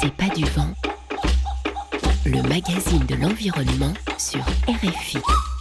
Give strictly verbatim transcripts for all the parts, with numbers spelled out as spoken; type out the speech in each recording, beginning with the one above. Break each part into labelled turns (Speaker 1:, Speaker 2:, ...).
Speaker 1: C'est pas du vent, le magazine de l'environnement sur R F I.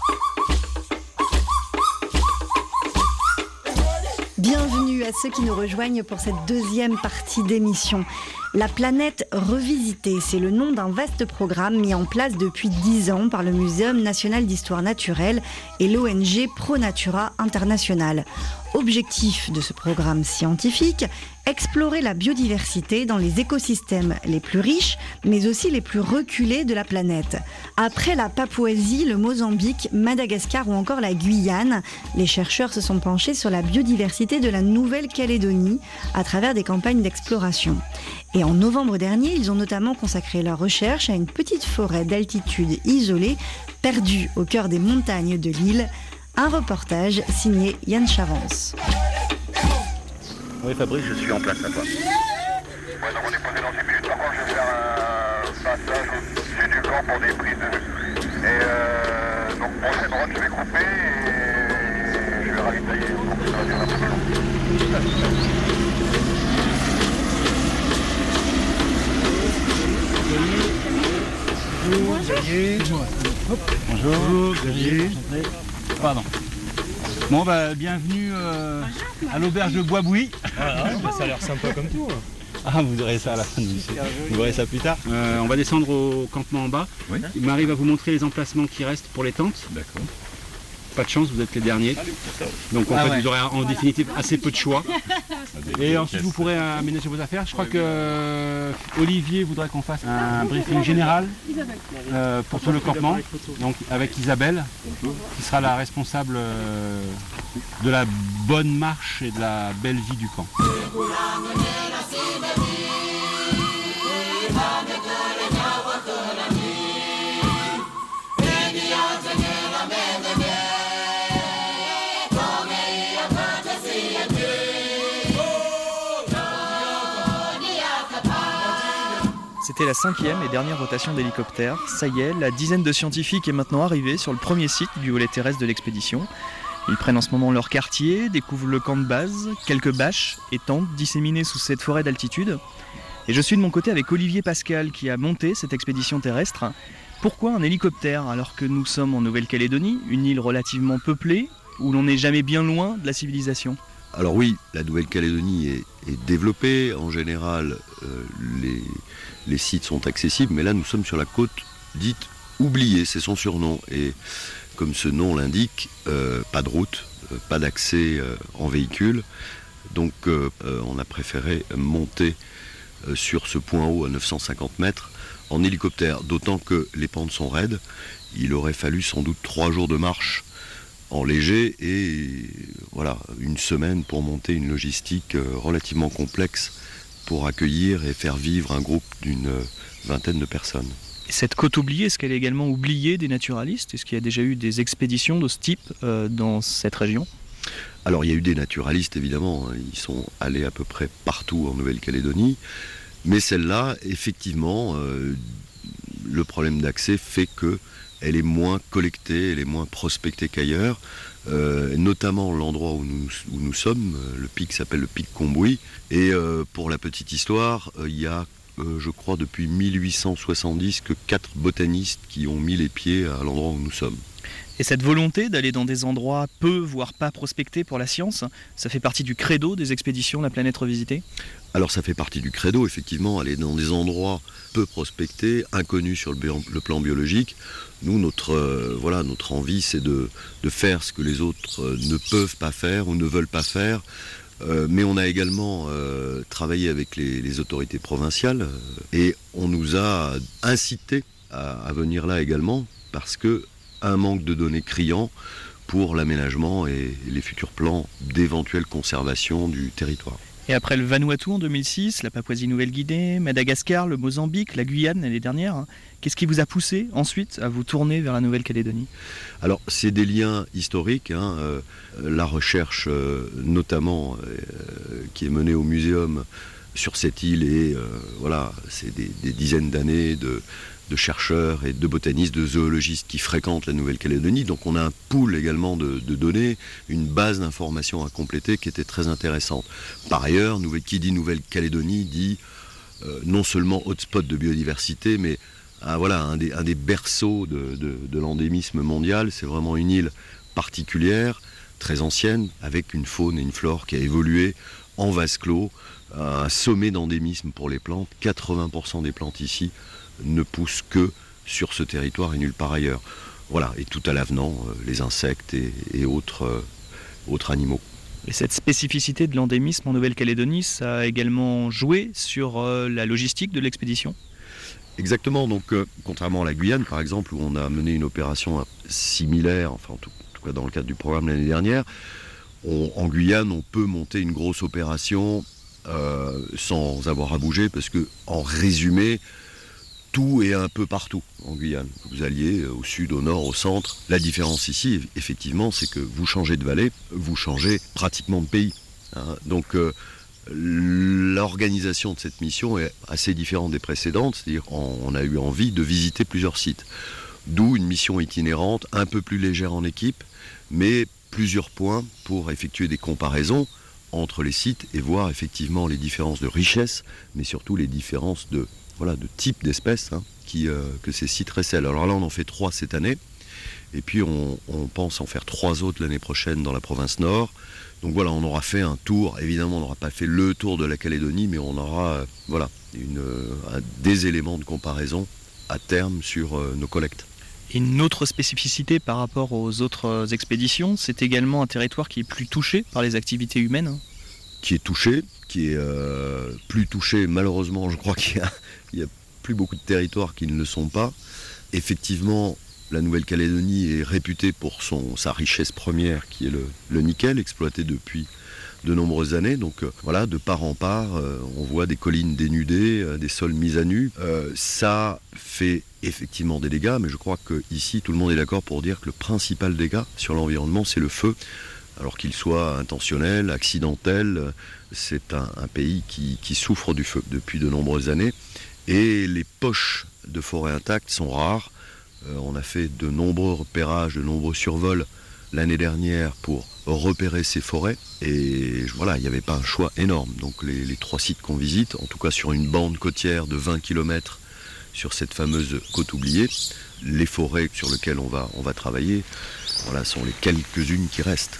Speaker 2: Bienvenue à ceux qui nous rejoignent pour cette deuxième partie d'émission. La planète revisitée, c'est le nom d'un vaste programme mis en place depuis dix ans par le Muséum national d'histoire naturelle et l'O N G ProNatura International. Objectif de ce programme scientifique, explorer la biodiversité dans les écosystèmes les plus riches, mais aussi les plus reculés de la planète. Après la Papouasie, le Mozambique, Madagascar ou encore la Guyane, les chercheurs se sont penchés sur la biodiversité de la Nouvelle-Calédonie à travers des campagnes d'exploration. Et en novembre dernier, ils ont notamment consacré leur recherche à une petite forêt d'altitude isolée, perdue au cœur des montagnes de l'île. Un reportage signé Yann Chavance.
Speaker 3: Oui Fabrice, je suis en place à toi.
Speaker 4: Ouais, donc on est posé dans une minute. Par contre, je vais faire un passage au-dessus du camp pour des prises de vue. Et euh, donc prochaine droite, je vais couper et je vais ravitailler. Donc ça va durer un peu plus long.
Speaker 3: Bonjour. Bonjour. Bonjour. Xavier. Pardon. Bon bah bienvenue euh, à l'auberge de Bois-Bouilly.
Speaker 5: Ah, bah, ça a l'air sympa comme tout.
Speaker 3: Ah, vous verrez ça à la fin, vous, vous verrez ça plus tard. Euh, on va descendre au campement en bas. Oui. Marie va vous montrer les emplacements qui restent pour les tentes. D'accord. Pas de chance, vous êtes les derniers. Donc en ah fait ouais. Vous aurez en définitive assez peu de choix. Et ensuite vous pourrez aménager vos affaires. Je crois que euh, Olivier voudrait qu'on fasse un briefing général euh, pour tout le campement. Donc avec Isabelle, qui sera la responsable euh, de la bonne marche et de la belle vie du camp.
Speaker 6: C'était la cinquième et dernière rotation d'hélicoptères. Ça y est, la dizaine de scientifiques est maintenant arrivée sur le premier site du volet terrestre de l'expédition. Ils prennent en ce moment leur quartier, découvrent le camp de base, quelques bâches et tentes disséminées sous cette forêt d'altitude. Et je suis de mon côté avec Olivier Pascal qui a monté cette expédition terrestre. Pourquoi un hélicoptère alors que nous sommes en Nouvelle-Calédonie, une île relativement peuplée, où l'on n'est jamais bien loin de la civilisation ?
Speaker 7: Alors oui, la Nouvelle-Calédonie est, est développée. En général, euh, les, les sites sont accessibles, mais là nous sommes sur la côte dite oubliée, c'est son surnom. Et comme ce nom l'indique, euh, pas de route, euh, pas d'accès euh, en véhicule. Donc euh, euh, on a préféré monter euh, sur ce point haut à neuf cent cinquante mètres en hélicoptère, d'autant que les pentes sont raides. Il aurait fallu sans doute trois jours de marche en léger et voilà, une semaine pour monter une logistique relativement complexe pour accueillir et faire vivre un groupe d'une vingtaine de personnes.
Speaker 6: Et cette côte oubliée, est-ce qu'elle est également oubliée des naturalistes ? Est-ce qu'il y a déjà eu des expéditions de ce type euh, dans cette région ?
Speaker 7: Alors il y a eu des naturalistes évidemment, ils sont allés à peu près partout en Nouvelle-Calédonie, mais celle-là, effectivement, euh, le problème d'accès fait que elle est moins collectée, elle est moins prospectée qu'ailleurs, euh, notamment l'endroit où nous, où nous sommes, le pic s'appelle le pic Combouy, et euh, pour la petite histoire, il euh, y a, euh, je crois, depuis mille huit cent soixante-dix que quatre botanistes qui ont mis les pieds à l'endroit où nous sommes.
Speaker 6: Et cette volonté d'aller dans des endroits peu, voire pas prospectés pour la science, ça fait partie du credo des expéditions La Planète Revisitée ?
Speaker 7: Alors ça fait partie du credo, effectivement, aller dans des endroits peu prospectés, inconnus sur le, bio- le plan biologique. Nous, notre, euh, voilà, notre envie, c'est de, de faire ce que les autres euh, ne peuvent pas faire ou ne veulent pas faire. Euh, mais on a également euh, travaillé avec les, les autorités provinciales euh, et on nous a incité à, à venir là également parce que un manque de données criant pour l'aménagement et les futurs plans d'éventuelle conservation du territoire.
Speaker 6: Et après le Vanuatu en deux mille six, la Papouasie-Nouvelle-Guinée, Madagascar, le Mozambique, la Guyane l'année dernière, hein, qu'est-ce qui vous a poussé ensuite à vous tourner vers la Nouvelle-Calédonie ?
Speaker 7: Alors c'est des liens historiques, hein, euh, la recherche euh, notamment euh, qui est menée au muséum sur cette île et euh, voilà, c'est des, des dizaines d'années de de chercheurs et de botanistes, de zoologistes qui fréquentent la Nouvelle-Calédonie. Donc on a un pool également de, de données, une base d'informations à compléter qui était très intéressante. Par ailleurs, qui dit Nouvelle-Calédonie dit euh, non seulement hotspot de biodiversité, mais ah, voilà, un des, un des berceaux de, de, de l'endémisme mondial. C'est vraiment une île particulière, très ancienne, avec une faune et une flore qui a évolué en vase clos, un sommet d'endémisme pour les plantes. quatre-vingts pour cent des plantes ici ne poussent que sur ce territoire et nulle part ailleurs. Voilà, et tout à l'avenant, euh, les insectes et, et autres, euh, autres animaux.
Speaker 6: Et cette spécificité de l'endémisme en Nouvelle-Calédonie, ça a également joué sur euh, la logistique de l'expédition ?
Speaker 7: Exactement, donc euh, contrairement à la Guyane par exemple, où on a mené une opération similaire, enfin en tout, en tout cas dans le cadre du programme l'année dernière, on, en Guyane on peut monter une grosse opération euh, sans avoir à bouger, parce que en résumé, tout est un peu partout en Guyane. Vous alliez au sud, au nord, au centre. La différence ici, effectivement, c'est que vous changez de vallée, vous changez pratiquement de pays. Hein. Donc euh, l'organisation de cette mission est assez différente des précédentes, c'est-à-dire on a eu envie de visiter plusieurs sites. D'où une mission itinérante, un peu plus légère en équipe, mais plusieurs points pour effectuer des comparaisons entre les sites et voir effectivement les différences de richesse, mais surtout les différences de, voilà, de type d'espèces hein, qui, euh, que ces sites recèlent. Alors là, on en fait trois cette année, et puis on, on pense en faire trois autres l'année prochaine dans la province Nord. Donc voilà, on aura fait un tour. Évidemment, on n'aura pas fait le tour de la Calédonie, mais on aura euh, voilà, une, euh, des éléments de comparaison à terme sur euh, nos collectes.
Speaker 6: Et une autre spécificité par rapport aux autres expéditions, c'est également un territoire qui est plus touché par les activités humaines.
Speaker 7: Qui est touché, qui est euh, plus touché, malheureusement, je crois qu'il y a, il y a plus beaucoup de territoires qui ne le sont pas. Effectivement, la Nouvelle-Calédonie est réputée pour son, sa richesse première, qui est le, le nickel, exploité depuis de nombreuses années. Donc euh, voilà, de part en part, euh, on voit des collines dénudées, euh, des sols mis à nu. Euh, ça fait effectivement des dégâts, mais je crois qu'ici, tout le monde est d'accord pour dire que le principal dégât sur l'environnement, c'est le feu. Alors qu'il soit intentionnel, accidentel, c'est un, un pays qui, qui souffre du feu depuis de nombreuses années. Et les poches de forêt intactes sont rares. Euh, on a fait de nombreux repérages, de nombreux survols l'année dernière pour repérer ces forêts. Et voilà, il n'y avait pas un choix énorme. Donc les, les trois sites qu'on visite, en tout cas sur une bande côtière de vingt kilomètres sur cette fameuse côte oubliée, les forêts sur lesquelles on va, on va travailler, voilà, sont les quelques-unes qui restent.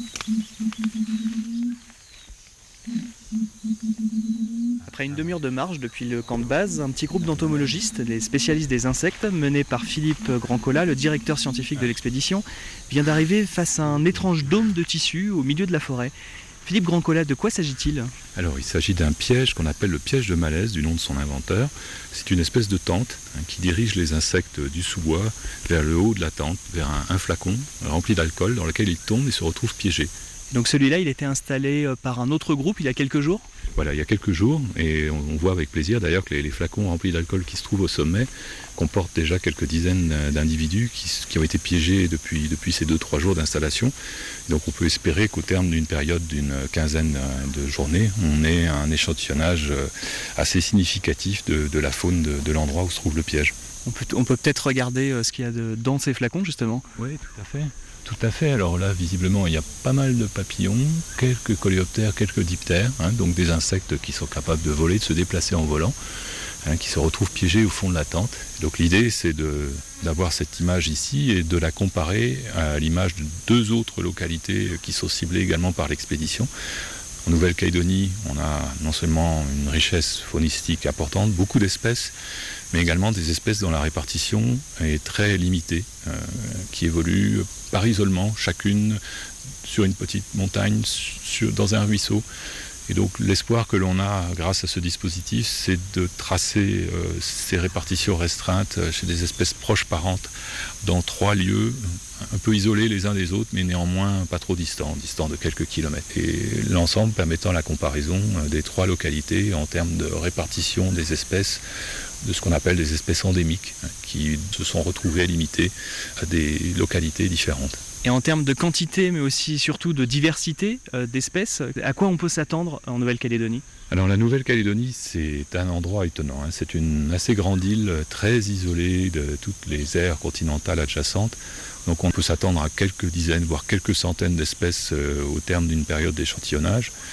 Speaker 6: Après une demi-heure de marche depuis le camp de base, un petit groupe d'entomologistes, les spécialistes des insectes, mené par Philippe Grandcola, le directeur scientifique de l'expédition, vient d'arriver face à un étrange dôme de tissu au milieu de la forêt. Philippe Grandcola, de quoi s'agit-il ?
Speaker 8: Alors, il s'agit d'un piège qu'on appelle le piège de malaise, du nom de son inventeur. C'est une espèce de tente hein, qui dirige les insectes du sous-bois vers le haut de la tente, vers un, un flacon rempli d'alcool dans lequel ils tombent et se retrouvent piégés.
Speaker 6: Donc celui-là, il était installé par un autre groupe il y a quelques jours ?
Speaker 8: Voilà, il y a quelques jours, et on, on voit avec plaisir d'ailleurs que les, les flacons remplis d'alcool qui se trouvent au sommet comportent déjà quelques dizaines d'individus qui, qui ont été piégés depuis, depuis ces deux trois jours d'installation. Donc on peut espérer qu'au terme d'une période d'une quinzaine de journées, on ait un échantillonnage assez significatif de, de la faune de, de l'endroit où se trouve le piège.
Speaker 6: On peut, on peut peut-être regarder ce qu'il y a de, dans ces flacons justement ?
Speaker 8: Oui, tout à fait. Tout à fait. Alors là, visiblement, il y a pas mal de papillons, quelques coléoptères, quelques diptères, hein, donc des insectes qui sont capables de voler, de se déplacer en volant, hein, qui se retrouvent piégés au fond de la tente. Donc l'idée, c'est de, d'avoir cette image ici et de la comparer à l'image de deux autres localités qui sont ciblées également par l'expédition. En Nouvelle-Calédonie, on a non seulement une richesse faunistique importante, beaucoup d'espèces, mais également des espèces dont la répartition est très limitée, euh, qui évoluent par isolement, chacune sur une petite montagne, sur, dans un ruisseau. Et donc l'espoir que l'on a grâce à ce dispositif, c'est de tracer euh, ces répartitions restreintes chez des espèces proches parentes dans trois lieux, un peu isolés les uns des autres, mais néanmoins pas trop distants, distants de quelques kilomètres. Et l'ensemble permettant la comparaison des trois localités en termes de répartition des espèces, de ce qu'on appelle des espèces endémiques, qui se sont retrouvées limitées à des localités différentes.
Speaker 6: Et en termes de quantité, mais aussi surtout de diversité euh, d'espèces, à quoi on peut s'attendre en Nouvelle-Calédonie ?
Speaker 8: Alors la Nouvelle-Calédonie, c'est un endroit étonnant. Hein. C'est une assez grande île, très isolée de toutes les aires continentales adjacentes. Donc on peut s'attendre à quelques dizaines, voire quelques centaines d'espèces euh, au terme d'une période d'échantillonnage.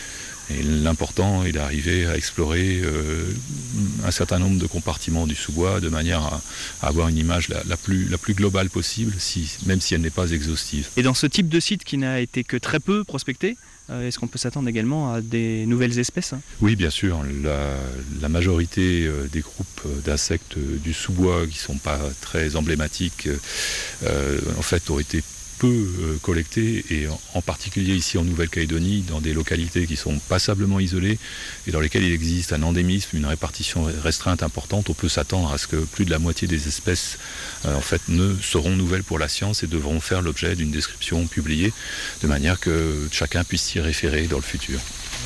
Speaker 8: Et l'important est d'arriver à explorer euh, un certain nombre de compartiments du sous-bois de manière à, à avoir une image la, la, plus, la plus globale possible, si, même si elle n'est pas exhaustive.
Speaker 6: Et dans ce type de site qui n'a été que très peu prospecté, euh, est-ce qu'on peut s'attendre également à des nouvelles espèces, hein ?
Speaker 8: Oui, bien sûr. La, la majorité euh, des groupes d'insectes du sous-bois qui ne sont pas très emblématiques, euh, en fait, ont été peu collectés, et en particulier ici en Nouvelle-Calédonie, dans des localités qui sont passablement isolées et dans lesquelles il existe un endémisme, une répartition restreinte importante. On peut s'attendre à ce que plus de la moitié des espèces euh, en fait, ne seront nouvelles pour la science et devront faire l'objet d'une description publiée, de manière que chacun puisse s'y référer dans le futur.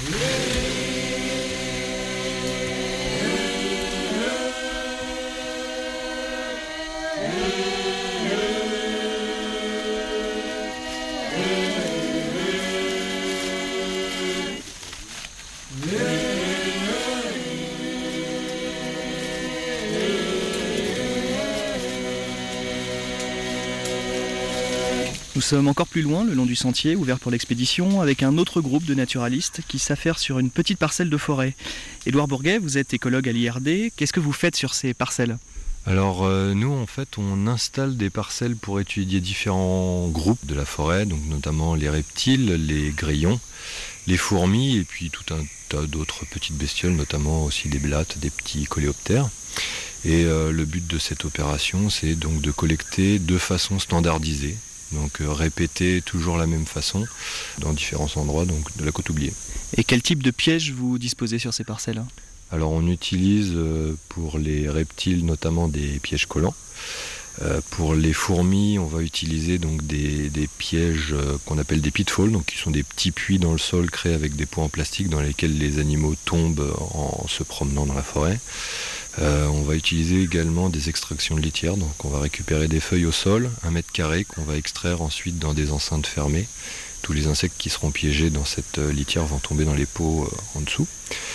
Speaker 6: Nous sommes encore plus loin, le long du sentier, ouvert pour l'expédition, avec un autre groupe de naturalistes qui s'affairent sur une petite parcelle de forêt. Édouard Bourguet, vous êtes écologue à l'I R D. Qu'est-ce que vous faites sur ces parcelles ?
Speaker 7: Alors euh, nous, en fait, on installe des parcelles pour étudier différents groupes de la forêt, donc notamment les reptiles, les grillons, les fourmis et puis tout un tas d'autres petites bestioles, notamment aussi des blattes, des petits coléoptères. Et euh, le but de cette opération, c'est donc de collecter de façon standardisée. Donc euh, répéter toujours la même façon dans différents endroits donc, de la côte oubliée.
Speaker 6: Et quel type de pièges vous disposez sur ces parcelles ?
Speaker 7: Alors on utilise euh, pour les reptiles notamment des pièges collants. Euh, pour les fourmis, on va utiliser donc des, des pièges euh, qu'on appelle des pitfalls, donc qui sont des petits puits dans le sol créés avec des pots en plastique dans lesquels les animaux tombent en se promenant dans la forêt. Euh, on va utiliser également des extractions de litière, donc on va récupérer des feuilles au sol, un mètre carré, qu'on va extraire ensuite dans des enceintes fermées. Tous les insectes qui seront piégés dans cette litière vont tomber dans les pots euh, en dessous.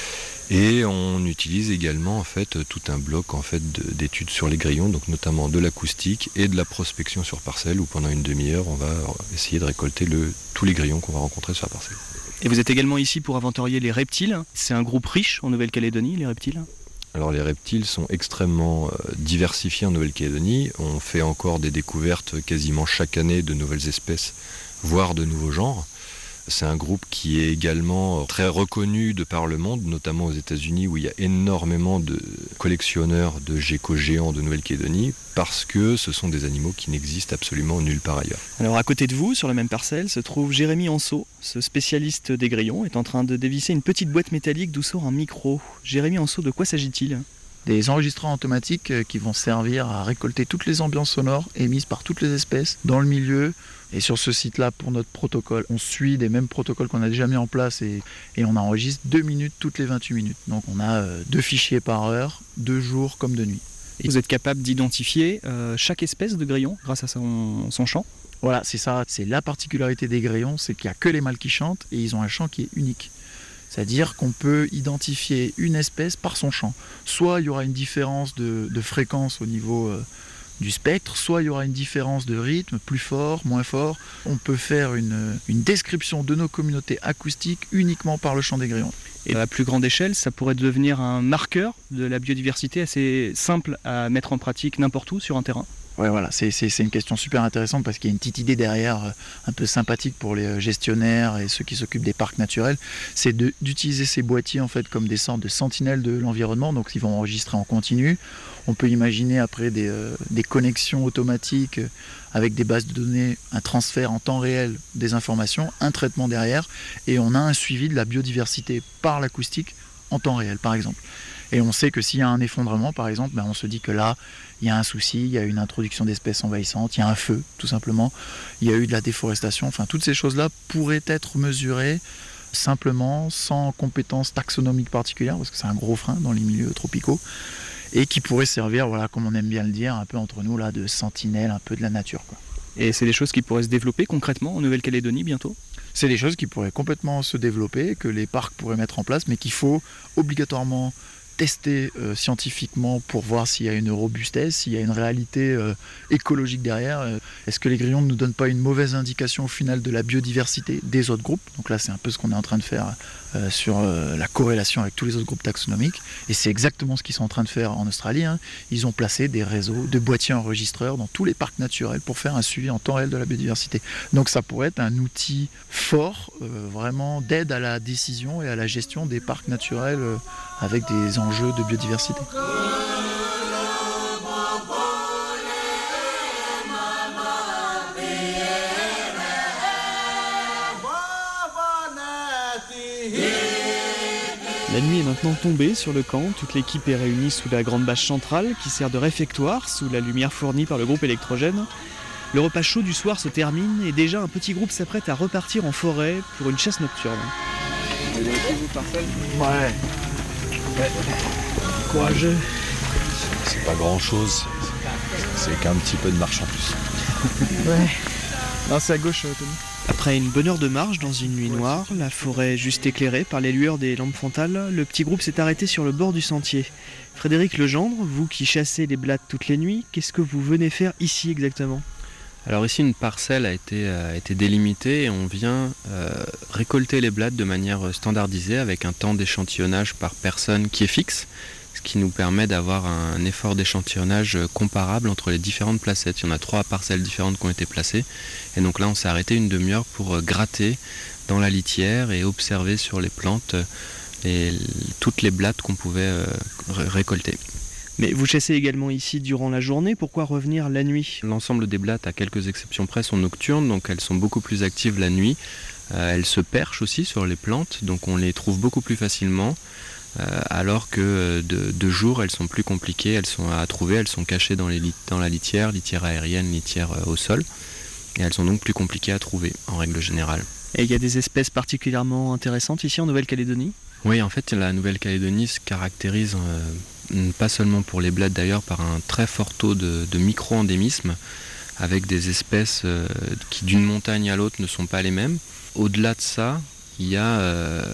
Speaker 7: Et on utilise également en fait tout un bloc en fait d'études sur les grillons, donc notamment de l'acoustique et de la prospection sur parcelle, où pendant une demi-heure on va essayer de récolter le, tous les grillons qu'on va rencontrer sur la parcelle.
Speaker 6: Et vous êtes également ici pour inventorier les reptiles. C'est un groupe riche en Nouvelle-Calédonie, les reptiles ?
Speaker 7: Alors les reptiles sont extrêmement euh, diversifiés en Nouvelle-Calédonie. On fait encore des découvertes quasiment chaque année de nouvelles espèces, voire de nouveaux genres. C'est un groupe qui est également très reconnu de par le monde, notamment aux États-Unis où il y a énormément de collectionneurs de geckos géants de Nouvelle-Calédonie, parce que ce sont des animaux qui n'existent absolument nulle part ailleurs.
Speaker 6: Alors à côté de vous, sur la même parcelle, se trouve Jérémy Anceau. Ce spécialiste des grillons est en train de dévisser une petite boîte métallique d'où sort un micro. Jérémy Anceau, de quoi s'agit-il ?
Speaker 9: Des enregistreurs automatiques qui vont servir à récolter toutes les ambiances sonores émises par toutes les espèces dans le milieu. Et sur ce site-là, pour notre protocole, on suit des mêmes protocoles qu'on a déjà mis en place et, et on enregistre deux minutes toutes les vingt-huit minutes. Donc on a euh, deux fichiers par heure, de jour comme de nuit.
Speaker 6: Et vous êtes capable d'identifier euh, chaque espèce de grillon grâce à son, son chant ?
Speaker 9: Voilà, c'est ça. C'est la particularité des grillons, c'est qu'il n'y a que les mâles qui chantent et ils ont un chant qui est unique. C'est-à-dire qu'on peut identifier une espèce par son chant. Soit il y aura une différence de, de fréquence au niveau euh, du spectre, soit il y aura une différence de rythme, plus fort, moins fort. On peut faire une, une description de nos communautés acoustiques uniquement par le chant des grillons.
Speaker 6: Et à la plus grande échelle, ça pourrait devenir un marqueur de la biodiversité assez simple à mettre en pratique n'importe où sur un terrain.
Speaker 9: Ouais, voilà, c'est, c'est, c'est une question super intéressante parce qu'il y a une petite idée derrière, euh, un peu sympathique pour les gestionnaires et ceux qui s'occupent des parcs naturels, c'est de, d'utiliser ces boîtiers en fait comme des sortes de sentinelles de l'environnement, donc ils vont enregistrer en continu. On peut imaginer après des, euh, des connexions automatiques euh, avec des bases de données, un transfert en temps réel des informations, un traitement derrière, et on a un suivi de la biodiversité par l'acoustique en temps réel par exemple. Et on sait que s'il y a un effondrement, par exemple, ben on se dit que là, il y a un souci, il y a une introduction d'espèces envahissantes, il y a un feu, tout simplement, il y a eu de la déforestation. Enfin, toutes ces choses-là pourraient être mesurées simplement, sans compétences taxonomiques particulières, parce que c'est un gros frein dans les milieux tropicaux, et qui pourraient servir, voilà, comme on aime bien le dire, un peu entre nous, là, de sentinelle, un peu de la nature, quoi.
Speaker 6: Et c'est des choses qui pourraient se développer concrètement en Nouvelle-Calédonie bientôt ?
Speaker 9: C'est des choses qui pourraient complètement se développer, que les parcs pourraient mettre en place, mais qu'il faut obligatoirement tester euh, scientifiquement pour voir s'il y a une robustesse, s'il y a une réalité euh, écologique derrière. est-ce que les grillons ne nous donnent pas une mauvaise indication au final de la biodiversité des autres groupes? Donc là, c'est un peu ce qu'on est en train de faire euh, sur euh, la corrélation avec tous les autres groupes taxonomiques. Et c'est exactement ce qu'ils sont en train de faire en Australie. Hein. Ils ont placé des réseaux de boîtiers enregistreurs dans tous les parcs naturels pour faire un suivi en temps réel de la biodiversité. Donc ça pourrait être un outil fort, euh, vraiment d'aide à la décision et à la gestion des parcs naturels euh, avec des enjeux de biodiversité.
Speaker 6: La nuit est maintenant tombée sur le camp, toute l'équipe est réunie sous la grande bâche centrale qui sert de réfectoire sous la lumière fournie par le groupe électrogène. Le repas chaud du soir se termine et déjà un petit groupe s'apprête à repartir en forêt pour une chasse nocturne.
Speaker 9: Ouais.
Speaker 8: ouais. Courageux. C'est pas grand chose, c'est qu'un petit peu de marche en plus.
Speaker 6: Ouais. Non, c'est à gauche, Tony. Après une bonne heure de marche dans une nuit noire, la forêt juste éclairée par les lueurs des lampes frontales, le petit groupe s'est arrêté sur le bord du sentier. Frédéric Legendre, vous qui chassez les blattes toutes les nuits, qu'est-ce que vous venez faire ici exactement ?
Speaker 10: Alors ici, une parcelle a été, a été délimitée et on vient euh, récolter les blattes de manière standardisée avec un temps d'échantillonnage par personne qui est fixe, ce qui nous permet d'avoir un effort d'échantillonnage comparable entre les différentes placettes. Il y en a trois parcelles différentes qui ont été placées et donc là on s'est arrêté une demi-heure pour gratter dans la litière et observer sur les plantes les, toutes les blattes qu'on pouvait euh, récolter.
Speaker 6: Mais vous chassez également ici durant la journée, pourquoi revenir la nuit ?
Speaker 10: L'ensemble des blattes, à quelques exceptions près, sont nocturnes, donc elles sont beaucoup plus actives la nuit. Euh, elles se perchent aussi sur les plantes, donc on les trouve beaucoup plus facilement, euh, alors que de, de jour, elles sont plus compliquées, elles sont à trouver, elles sont cachées dans, les lit- dans la litière, litière aérienne, litière euh, au sol, et elles sont donc plus compliquées à trouver, en règle générale.
Speaker 6: Et il y a des espèces particulièrement intéressantes ici en Nouvelle-Calédonie ?
Speaker 10: Oui, en fait, la Nouvelle-Calédonie se caractérise... Euh, pas seulement pour les blattes d'ailleurs, par un très fort taux de, de micro-endémisme, avec des espèces euh, qui d'une montagne à l'autre ne sont pas les mêmes. Au-delà de ça, il y a euh,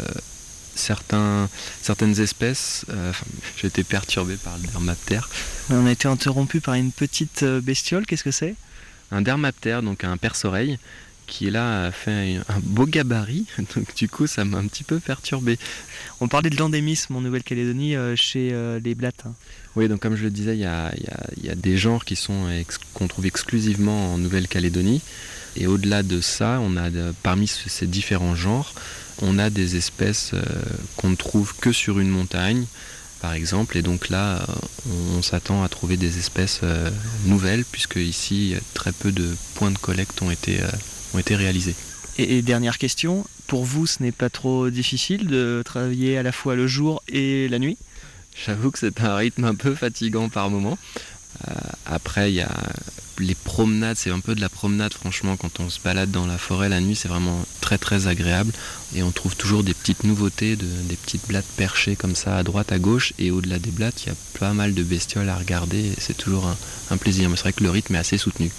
Speaker 10: certains, certaines espèces, euh, j'ai été perturbé par le dermaptère.
Speaker 6: On a été interrompu par une petite bestiole, qu'est-ce que c'est ?
Speaker 10: Un dermaptère, donc un perce-oreille, qui là a fait un beau gabarit, donc du coup ça m'a un petit peu perturbé.
Speaker 6: On parlait de l'endémisme en Nouvelle-Calédonie euh, chez euh, les blattes. Hein.
Speaker 10: Oui, donc comme je le disais, il y a, y a, y a des genres qui sont ex- qu'on trouve exclusivement en Nouvelle-Calédonie, et au-delà de ça, on a de, parmi ces différents genres, on a des espèces euh, qu'on ne trouve que sur une montagne, par exemple, et donc là, on, on s'attend à trouver des espèces euh, nouvelles, puisque ici, très peu de points de collecte ont été euh, ont été réalisés.
Speaker 6: Et, et dernière question, pour vous ce n'est pas trop difficile de travailler à la fois le jour et la nuit ?
Speaker 10: J'avoue que c'est un rythme un peu fatigant par moment. Euh, après il y a les promenades, c'est un peu de la promenade franchement, quand on se balade dans la forêt la nuit, c'est vraiment très très agréable et on trouve toujours des petites nouveautés, de, des petites blattes perchées comme ça à droite à gauche, et au-delà des blattes il y a pas mal de bestioles à regarder et c'est toujours un, un plaisir, mais c'est vrai que le rythme est assez soutenu.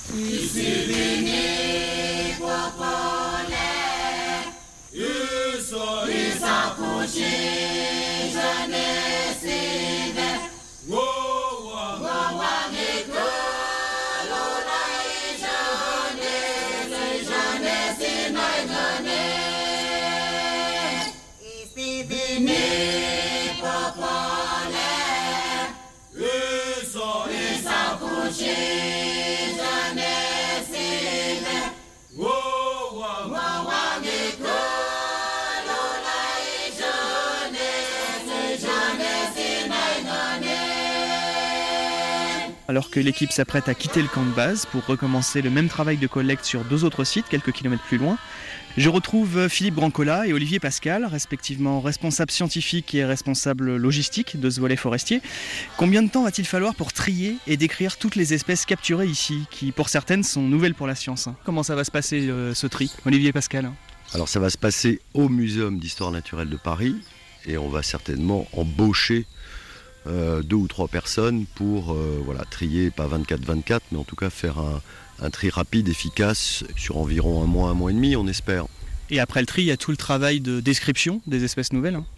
Speaker 6: Alors que l'équipe s'apprête à quitter le camp de base pour recommencer le même travail de collecte sur deux autres sites, quelques kilomètres plus loin, je retrouve Philippe Brancola et Olivier Pascal, respectivement responsable scientifique et responsable logistique de ce volet forestier. Combien de temps va-t-il falloir pour trier et décrire toutes les espèces capturées ici, qui pour certaines sont nouvelles pour la science ? Comment ça va se passer euh, ce tri, Olivier Pascal ?
Speaker 7: Alors ça va se passer au Muséum d'Histoire Naturelle de Paris et on va certainement embaucher Euh, deux ou trois personnes pour euh, voilà, trier, pas vingt-quatre vingt-quatre, mais en tout cas faire un, un tri rapide, efficace, sur environ un mois, un mois et demi, on espère.
Speaker 6: Et après le tri, il y a tout le travail de description des espèces nouvelles. Hein.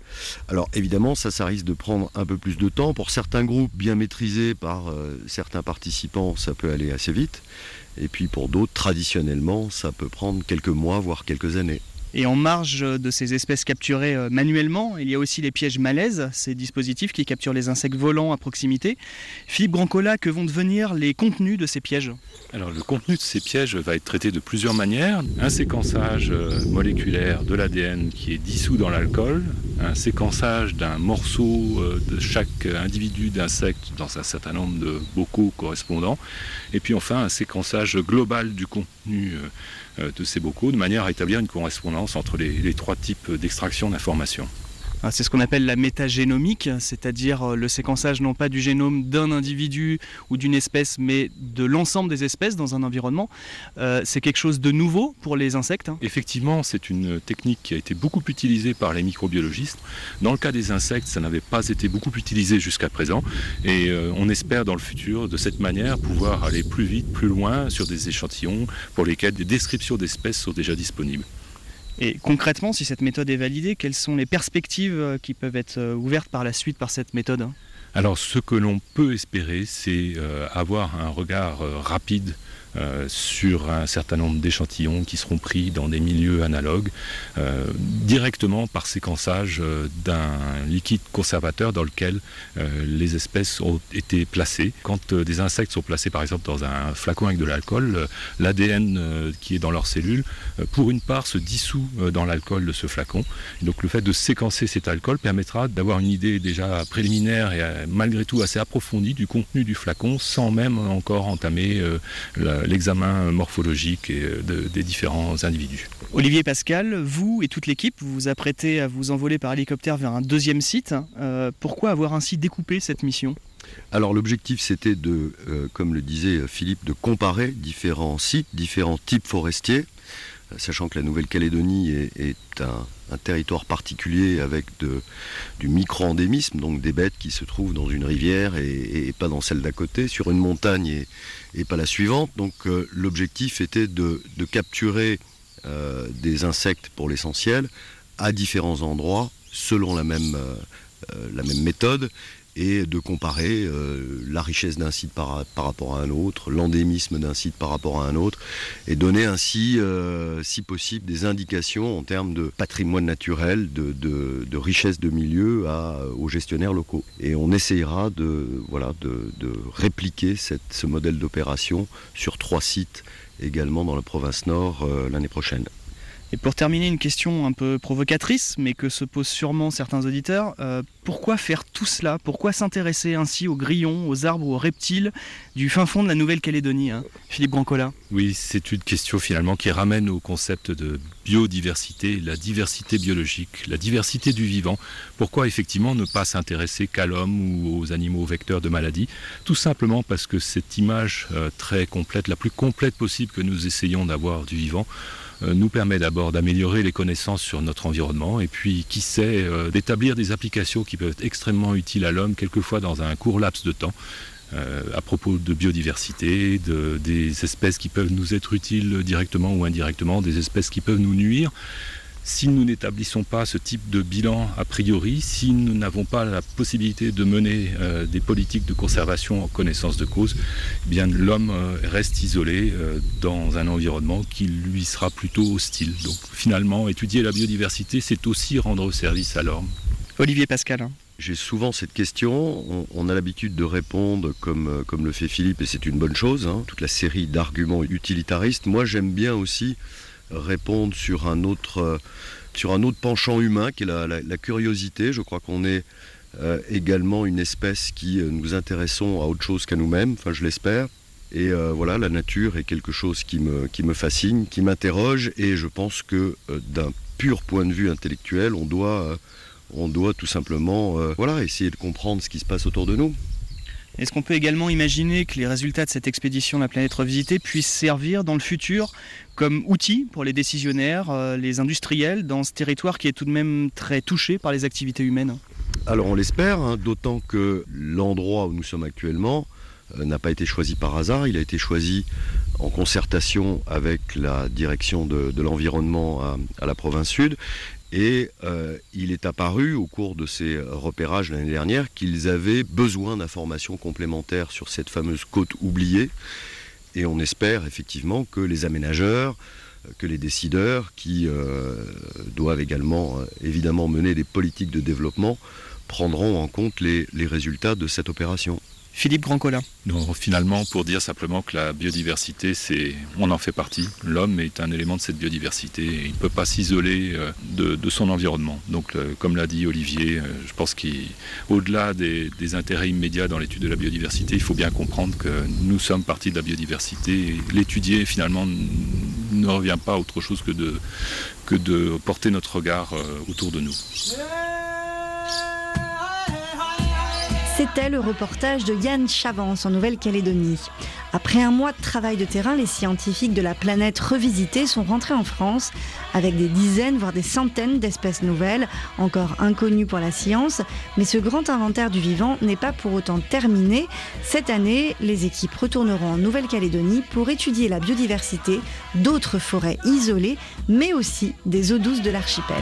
Speaker 7: Alors évidemment, ça, ça risque de prendre un peu plus de temps. Pour certains groupes bien maîtrisés par euh, certains participants, ça peut aller assez vite. Et puis pour d'autres, traditionnellement, ça peut prendre quelques mois, voire quelques années.
Speaker 6: Et en marge de ces espèces capturées manuellement, il y a aussi les pièges malaises, ces dispositifs qui capturent les insectes volants à proximité. Philippe Brancola, que vont devenir les contenus de ces pièges ?
Speaker 8: Alors le contenu de ces pièges va être traité de plusieurs manières. Un séquençage moléculaire de l'A D N qui est dissous dans l'alcool, un séquençage d'un morceau de chaque individu d'insecte dans un certain nombre de bocaux correspondants, et puis enfin un séquençage global du contenu de ces bocaux, de manière à établir une correspondance entre les, les trois types d'extraction d'informations.
Speaker 6: C'est ce qu'on appelle la métagénomique, c'est-à-dire le séquençage non pas du génome d'un individu ou d'une espèce, mais de l'ensemble des espèces dans un environnement. Euh, c'est quelque chose de nouveau pour les insectes.
Speaker 8: Effectivement, c'est une technique qui a été beaucoup utilisée par les microbiologistes. Dans le cas des insectes, ça n'avait pas été beaucoup utilisé jusqu'à présent. Et euh, on espère dans le futur, de cette manière, pouvoir aller plus vite, plus loin sur des échantillons pour lesquels des descriptions d'espèces sont déjà disponibles.
Speaker 6: Et concrètement, si cette méthode est validée, quelles sont les perspectives qui peuvent être ouvertes par la suite par cette méthode ?
Speaker 8: Alors ce que l'on peut espérer, c'est euh, avoir un regard euh, rapide euh, sur un certain nombre d'échantillons qui seront pris dans des milieux analogues, euh, directement par séquençage euh, d'un liquide conservateur dans lequel euh, les espèces ont été placées. Quand euh, des insectes sont placés par exemple dans un flacon avec de l'alcool, euh, l'A D N euh, qui est dans leurs cellules, euh, pour une part se dissout euh, dans l'alcool de ce flacon. Et donc le fait de séquencer cet alcool permettra d'avoir une idée déjà préliminaire et euh, malgré tout assez approfondie du contenu du flacon sans même encore entamer euh, la, l'examen morphologique et, euh, de, des différents individus.
Speaker 6: Olivier Pascal, vous et toute l'équipe, vous vous apprêtez à vous envoler par hélicoptère vers un deuxième site. Euh, pourquoi avoir ainsi découpé cette mission ?
Speaker 7: Alors l'objectif c'était de, euh, comme le disait Philippe, de comparer différents sites, différents types forestiers, sachant que la Nouvelle-Calédonie est, est un, un territoire particulier avec de, du micro-endémisme, donc des bêtes qui se trouvent dans une rivière et, et pas dans celle d'à côté, sur une montagne et, et pas la suivante. Donc euh, l'objectif était de, de capturer euh, des insectes pour l'essentiel à différents endroits selon la même, euh, la même méthode, et de comparer euh, la richesse d'un site par, par rapport à un autre, l'endémisme d'un site par rapport à un autre, et donner ainsi, euh, si possible, des indications en termes de patrimoine naturel, de, de, de richesse de milieu à, aux gestionnaires locaux. Et on essayera de, voilà, de, de répliquer cette, ce modèle d'opération sur trois sites également dans la province Nord euh, l'année prochaine.
Speaker 6: Et pour terminer, une question un peu provocatrice, mais que se posent sûrement certains auditeurs. Euh, pourquoi faire tout cela ? Pourquoi s'intéresser ainsi aux grillons, aux arbres, aux reptiles du fin fond de la Nouvelle-Calédonie, hein ? Philippe Brancola.
Speaker 8: Oui, c'est une question finalement qui ramène au concept de biodiversité, la diversité biologique, la diversité du vivant. Pourquoi effectivement ne pas s'intéresser qu'à l'homme ou aux animaux vecteurs de maladies ? Tout simplement parce que cette image euh, très complète, la plus complète possible que nous essayons d'avoir du vivant, nous permet d'abord d'améliorer les connaissances sur notre environnement et puis, qui sait, euh, d'établir des applications qui peuvent être extrêmement utiles à l'homme, quelquefois dans un court laps de temps, euh, à propos de biodiversité, de, des espèces qui peuvent nous être utiles directement ou indirectement, des espèces qui peuvent nous nuire. Si nous n'établissons pas ce type de bilan a priori, si nous n'avons pas la possibilité de mener euh, des politiques de conservation en connaissance de cause, eh bien l'homme euh, reste isolé euh, dans un environnement qui lui sera plutôt hostile. Donc finalement, étudier la biodiversité, c'est aussi rendre service à l'homme.
Speaker 6: Olivier Pascal.
Speaker 7: J'ai souvent cette question, on, on a l'habitude de répondre comme, comme le fait Philippe, et c'est une bonne chose, hein, toute la série d'arguments utilitaristes. Moi j'aime bien aussi répondre sur un autre, sur un autre penchant humain qui est la, la, la curiosité. Je crois qu'on est euh, également une espèce qui euh, nous intéressons à autre chose qu'à nous-mêmes, enfin je l'espère. Et euh, voilà, la nature est quelque chose qui me, qui me fascine, qui m'interroge, et je pense que euh, d'un pur point de vue intellectuel, on doit, euh, on doit tout simplement euh, voilà, essayer de comprendre ce qui se passe autour de nous.
Speaker 6: Est-ce qu'on peut également imaginer que les résultats de cette expédition de la planète revisitée puissent servir dans le futur comme outil pour les décisionnaires, euh, les industriels, dans ce territoire qui est tout de même très touché par les activités humaines ?
Speaker 7: Alors on l'espère, hein, d'autant que l'endroit où nous sommes actuellement euh, n'a pas été choisi par hasard. Il a été choisi en concertation avec la direction de, de l'environnement à, à la province sud. Et euh, il est apparu au cours de ces repérages l'année dernière qu'ils avaient besoin d'informations complémentaires sur cette fameuse côte oubliée. Et on espère effectivement que les aménageurs, que les décideurs, qui euh, doivent également euh, évidemment mener des politiques de développement, prendront en compte les, les résultats de cette opération.
Speaker 6: Philippe Grandcolin.
Speaker 8: Non, finalement, pour dire simplement que la biodiversité, c'est, on en fait partie. L'homme est un élément de cette biodiversité. Il ne peut pas s'isoler de, de son environnement. Donc, comme l'a dit Olivier, je pense qu'au-delà des, des intérêts immédiats dans l'étude de la biodiversité, il faut bien comprendre que nous sommes partie de la biodiversité. Et l'étudier, finalement, ne revient pas à autre chose que de, que de porter notre regard autour de nous.
Speaker 2: C'était le reportage de Yann Chavance en Nouvelle-Calédonie. Après un mois de travail de terrain, les scientifiques de la planète revisitée sont rentrés en France avec des dizaines, voire des centaines d'espèces nouvelles, encore inconnues pour la science. Mais ce grand inventaire du vivant n'est pas pour autant terminé. Cette année, les équipes retourneront en Nouvelle-Calédonie pour étudier la biodiversité d'autres forêts isolées, mais aussi des eaux douces de l'archipel.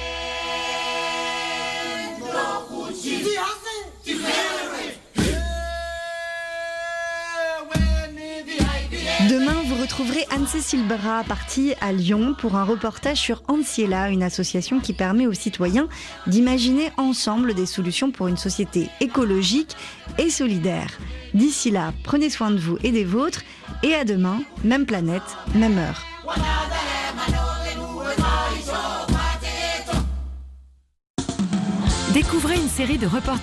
Speaker 2: Demain, vous retrouverez Anne-Cécile Bras, partie à Lyon pour un reportage sur Anciela, une association qui permet aux citoyens d'imaginer ensemble des solutions pour une société écologique et solidaire. D'ici là, prenez soin de vous et des vôtres, et à demain, même planète, même heure.
Speaker 1: Découvrez une série de reportages